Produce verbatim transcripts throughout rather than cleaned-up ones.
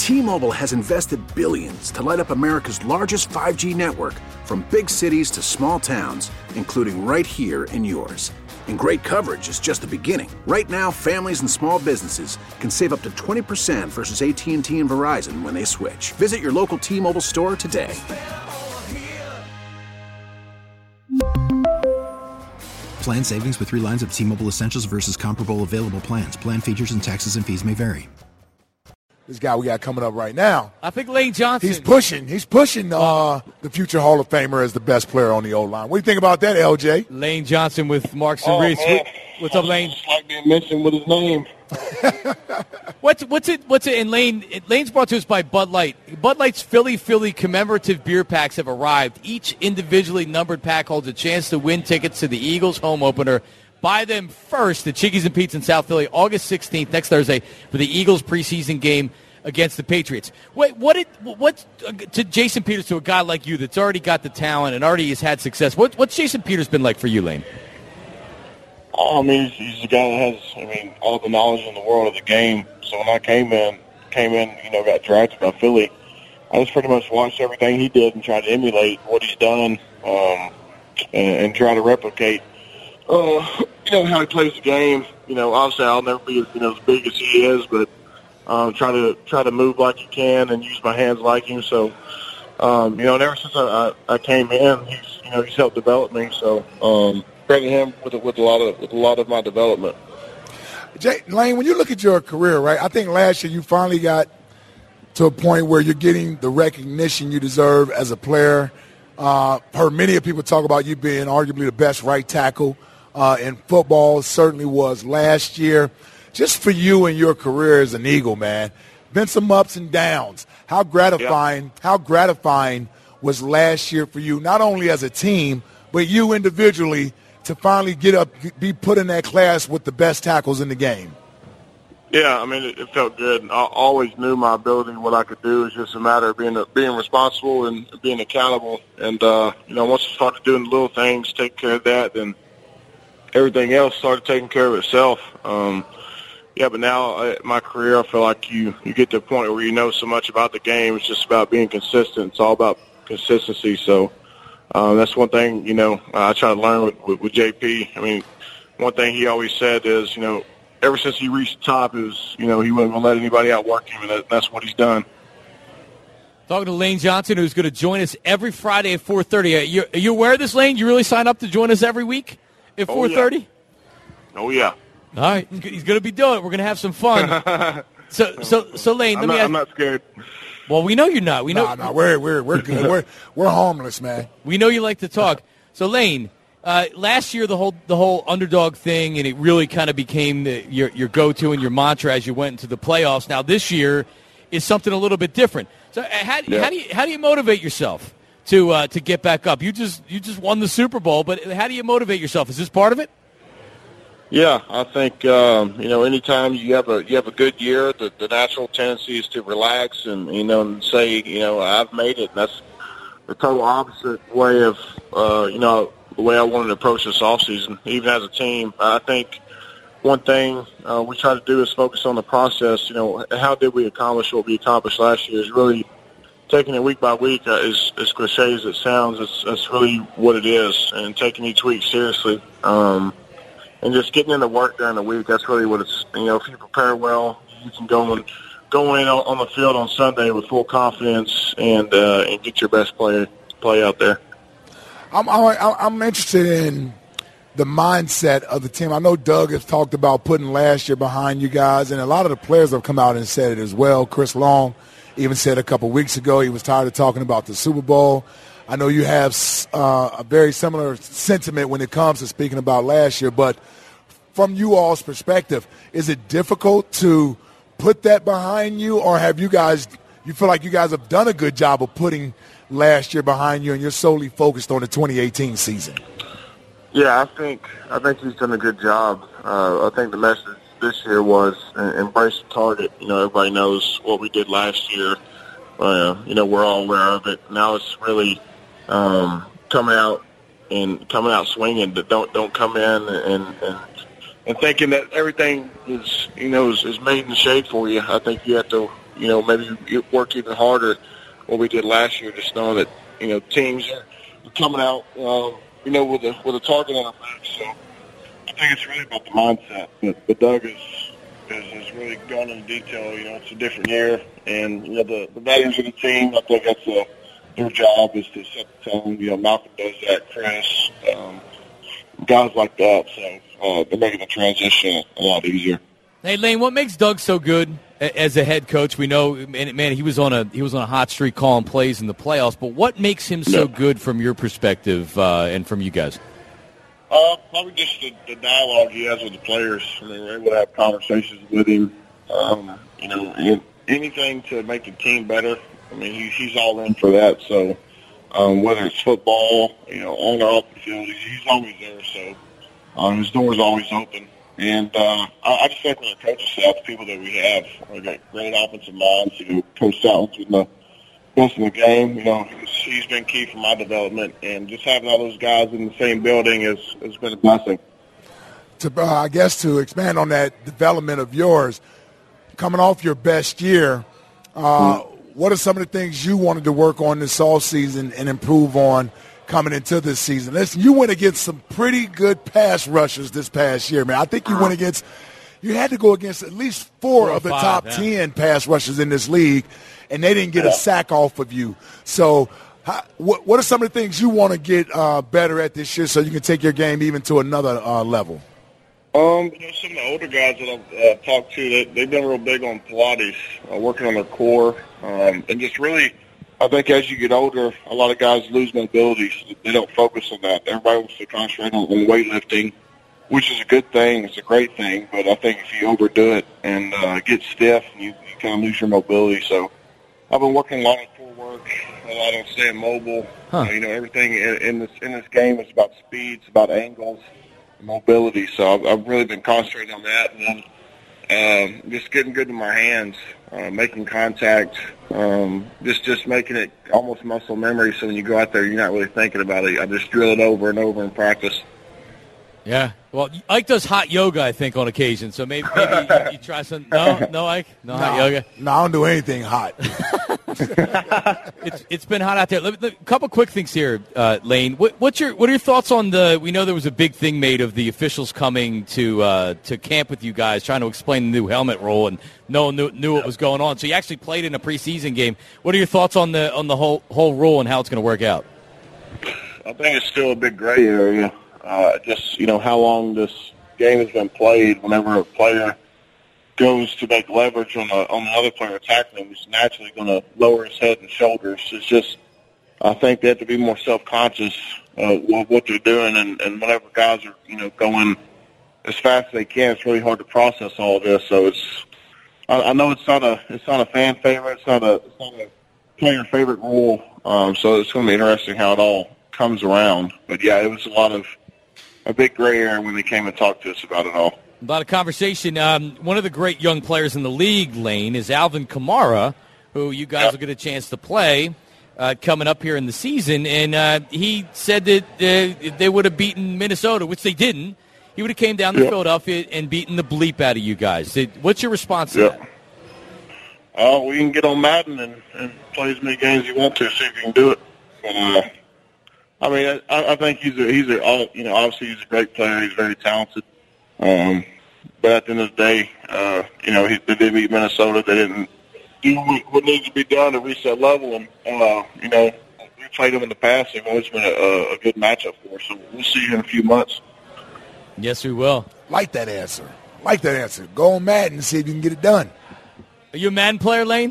T-Mobile has invested billions to light up America's largest five G network, from big cities to small towns, including right here in yours. And great coverage is just the beginning. Right now, families and small businesses can save up to twenty percent versus A T and T and Verizon when they switch. Visit your local T-Mobile store today. Plan savings with three lines of T-Mobile Essentials versus comparable available plans. Plan features and taxes and fees may vary. This guy we got coming up right now. I think Lane Johnson. He's pushing. He's pushing uh, the future Hall of Famer as the best player on the O-line. What do you think about that, L J? Lane Johnson with Marks and Oh, Reese. man. What's up, Lane? Just like being mentioned with his name. What's what's it? What's it? And Lane, Lane's brought to us by Bud Light. Bud Light's Philly Philly commemorative beer packs have arrived. Each individually numbered pack holds a chance to win tickets to the Eagles home opener. Buy them first at Chickies and Pete's in South Philly, August sixteenth, next Thursday, for the Eagles preseason game against the Patriots. Wait, what? Did, what to Jason Peters, to a guy like you that's already got the talent and already has had success? What, what's Jason Peters been like for you, Lane? Oh, I mean, he's, he's a guy that has, I mean, all the knowledge in the world of the game. So when I came in, came in, you know, got drafted by Philly, I just pretty much watched everything he did and tried to emulate what he's done, um, and, and try to replicate, uh, you know, how he plays the game. You know, obviously I'll never be, you know, as big as he is, but um, try to try to move like he can and use my hands like him. So, um, you know, and ever since I, I, I came in, he's, you know, he's helped develop me. So, um, credit him with with a lot of with a lot of my development. Jay, Lane, when you look at your career, right, I think last year you finally got to a point where you're getting the recognition you deserve as a player. Uh, heard many of people talk about you being arguably the best right tackle uh, in football. Certainly was last year. Just for you and your career as an Eagle, man, been some ups and downs. How gratifying, yep. how gratifying was last year for you, not only as a team, but you individually, to finally get up, be put in that class with the best tackles in the game? Yeah, I mean, it, it felt good. I always knew my ability and what I could do. It's just a matter of being a, being responsible and being accountable. And, uh, you know, once I started doing the little things, take care of that, then everything else started taking care of itself. Um, yeah, but now uh, my career, I feel like you, you get to a point where you know so much about the game. It's just about being consistent. It's all about consistency. So uh, that's one thing, you know, I try to learn with, with, with J P. I mean, one thing he always said is, you know, ever since he reached the top, it was, you know, he wasn't going to let anybody outwork him, and that, that's what he's done. Talking to Lane Johnson, who's going to join us every Friday at four thirty. Are you, are you aware of this, Lane? You really sign up to join us every week at four thirty? Oh, yeah. All right. He's going to be doing it. We're going to have some fun. so, so, so Lane, let I'm me not, ask. I'm not scared. Well, we know you're not. We know. Nah, nah, we're, we're, we're good. we're, we're harmless, man. We know you like to talk. So, Lane, Uh, last year, the whole the whole underdog thing, and it really kind of became the, your your go-to and your mantra as you went into the playoffs. Now, this year is something a little bit different. So, uh, how, yeah. how do you how do you motivate yourself to uh, to get back up? You just you just won the Super Bowl, but how do you motivate yourself? Is this part of it? Yeah, I think um, you know, anytime you have a you have a good year, the, the natural tendency is to relax and you know and say, you know, I've made it. And that's the total opposite way of uh, you know. the way I wanted to approach this offseason, even as a team. I think one thing uh, we try to do is focus on the process. You know, how did we accomplish what we accomplished last year is really taking it week by week. Uh, as, as cliche as it sounds, it's, that's really what it is, and taking each week seriously. Um, and just getting into work during the week, that's really what it's, you know, if you prepare well, you can go and go in on, on the field on Sunday with full confidence and, uh, and get your best play, play out there. I'm, I'm interested in the mindset of the team. I know Doug has talked about putting last year behind you guys, and a lot of the players have come out and said it as well. Chris Long even said a couple weeks ago he was tired of talking about the Super Bowl. I know you have uh, a very similar sentiment when it comes to speaking about last year, but from you all's perspective, is it difficult to put that behind you, or have you guys – you feel like you guys have done a good job of putting – last year behind you, and you're solely focused on the twenty eighteen season? Yeah, I think I think he's done a good job. Uh, I think the message this year was uh, embrace the target. You know, everybody knows what we did last year. Uh, you know, we're all aware of it. Now it's really um, coming out and coming out swinging. That don't don't come in and and and thinking that everything is you know is, is made in the shade for you. I think you have to you know, maybe work even harder what we did last year, just knowing that, you know, teams are coming out, um, you know, with a, with a target on their back. So I think it's really about the mindset. But, but Doug is, is, is really going into detail. You know, it's a different year. And, you know, the, the veterans of the team, I think that's a, their job is to set the tone. You know, Malcolm does that, Chris, um, guys like that. So uh, they're making the transition a lot easier. Hey, Lane, what makes Doug so good as a head coach? We know, man, he was on a he was on a hot streak calling plays in the playoffs. But what makes him so yeah. good from your perspective uh, and from you guys? Uh, probably just the, the dialogue he has with the players. I mean, we're able to have conversations with him. Um, you know, anything to make the team better. I mean, he, he's all in for that. So um, whether it's football, you know, on or off the field, he's, he's always there. So um, his door's always open. And uh, I, I just think with our coaching staff, the people that we have, we got great offensive minds. You know, Coach Stoutland's been the best in the game. You know, he's, he's been key for my development. And just having all those guys in the same building has, has been a blessing. To, uh, I guess to expand on that development of yours, coming off your best year, uh, mm-hmm. what are some of the things you wanted to work on this offseason and improve on coming into this season? Listen, you went against some pretty good pass rushers this past year, man. I think you went against – you had to go against at least four, four of the five, top yeah. ten pass rushers in this league, and they didn't get yeah. a sack off of you. So how, what, what are some of the things you want to get uh, better at this year so you can take your game even to another uh, level? Um, you know, some of the older guys that I've uh, talked to, they, they've been real big on Pilates, uh, working on their core, um, and just really, I think as you get older, a lot of guys lose mobility. So they don't focus on that. Everybody wants to concentrate on, on weightlifting, which is a good thing. It's a great thing, but I think if you overdo it and uh, get stiff, you, you kind of lose your mobility. So I've been working a lot on core work, a lot on staying mobile. Huh. Uh, you know, everything in, in this in this game is about speed, it's about angles, mobility. So I've, I've really been concentrating on that, and then um, just getting good in my hands, uh, making contact, um, just just making it almost muscle memory. So when you go out there, you're not really thinking about it. I just drill it over and over in practice. Yeah. Well, Ike does hot yoga, I think, on occasion. So maybe, maybe you, you try some. No, no, Ike, no, no hot yoga. No, I don't do anything hot. it's it's been hot out there. A couple quick things here, uh, Lane. What, what's your what are your thoughts on the? We know there was a big thing made of the officials coming to uh, to camp with you guys, trying to explain the new helmet rule, and no one knew, knew what was going on. So you actually played in a preseason game. What are your thoughts on the on the whole whole rule and how it's going to work out? I think it's still a big gray area. Uh, just, you know, how long this game has been played, whenever a player goes to make leverage on, a, on another player attacking him, he's naturally going to lower his head and shoulders. It's just, I think they have to be more self-conscious uh, of what they're doing, and, and whenever guys are, you know, going as fast as they can, it's really hard to process all of this. So it's, I, I know it's not a, it's not a fan favorite, it's not a, it's not a player favorite rule. Um, so it's going to be interesting how it all comes around. But yeah, it was a lot of, a big gray area when they came and talked to us about it all. A lot of conversation. Um, one of the great young players in the league, Lane, is Alvin Kamara, who you guys yep. will get a chance to play uh, coming up here in the season. And uh, he said that uh, they would have beaten Minnesota, which they didn't. He would have came down to yep. Philadelphia and beaten the bleep out of you guys. What's your response to yep. that? Uh, we can get on Madden and, and play as many games as you want to, see if you can do it. But, uh, I mean, I, I think he's a, he's a, you know, obviously he's a great player. He's very talented. Um, but at the end of the day, uh, you know, he, they did beat Minnesota. They didn't do what needs to be done to reach that level. And, uh, you know, we played them in the past. They've always been a, a good matchup for us. So we'll see you in a few months. Yes, we will. Like that answer. Like that answer. Go on Madden and see if you can get it done. Are you a Madden player, Lane?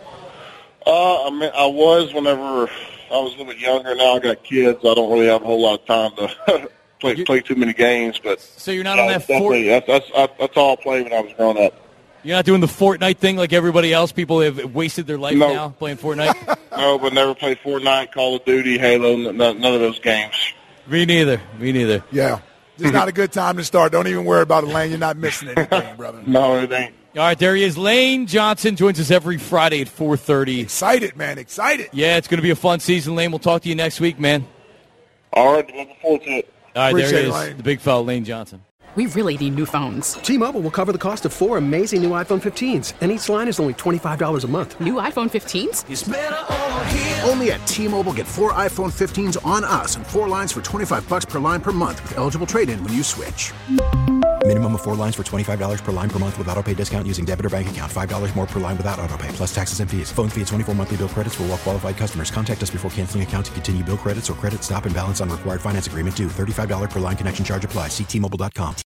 Uh, I mean, I was whenever I was a little bit younger. Now I got kids. I don't really have a whole lot of time to play you, play too many games. But so you're not on that Fort- that's, that's that's all I played when I was growing up. You're not doing the Fortnite thing like everybody else. People have wasted their life no. now playing Fortnite. No, but never played Fortnite, Call of Duty, Halo, none, none of those games. Me neither. Me neither. Yeah, it's not a good time to start. Don't even worry about it, Lane. You're not missing anything, brother. No, it ain't. All right, there he is. Lane Johnson joins us every Friday at four thirty. Excited, man. Excited. Yeah, it's going to be a fun season, Lane. We'll talk to you next week, man. All right, looking forward to it. All right, Appreciate there he it, is, Lane. the big fella, Lane Johnson. we really need new phones. T-Mobile will cover the cost of four amazing new iPhone fifteens, and each line is only twenty-five dollars a month. New iPhone fifteens? It's better over here. Only at T-Mobile, get four iPhone fifteens on us and four lines for twenty-five bucks per line per month with eligible trade-in when you switch. Minimum of four lines for twenty-five dollars per line per month with auto pay discount using debit or bank account. five dollars more per line without auto pay, plus taxes and fees. Phone fee at twenty-four monthly bill credits for well-qualified customers. Contact us before canceling account to continue bill credits or credit stop and balance on required finance agreement due. thirty-five dollars per line connection charge applies. See T Mobile dot com.